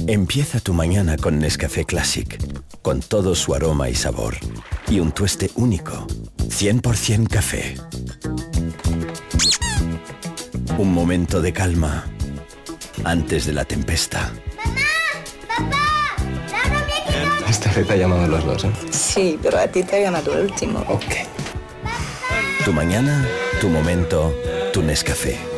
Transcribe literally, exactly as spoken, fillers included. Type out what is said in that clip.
Empieza tu mañana con Nescafé Classic, con todo su aroma y sabor, y un tueste único, cien por ciento café. Un momento de calma antes de la tempesta. ¡Mamá! ¡Papá! ¡La novia que no! Esta vez te ha llamado los dos, ¿eh? Sí, pero a ti te ha llamado el último. Ok. Tu mañana, tu momento, tu Nescafé.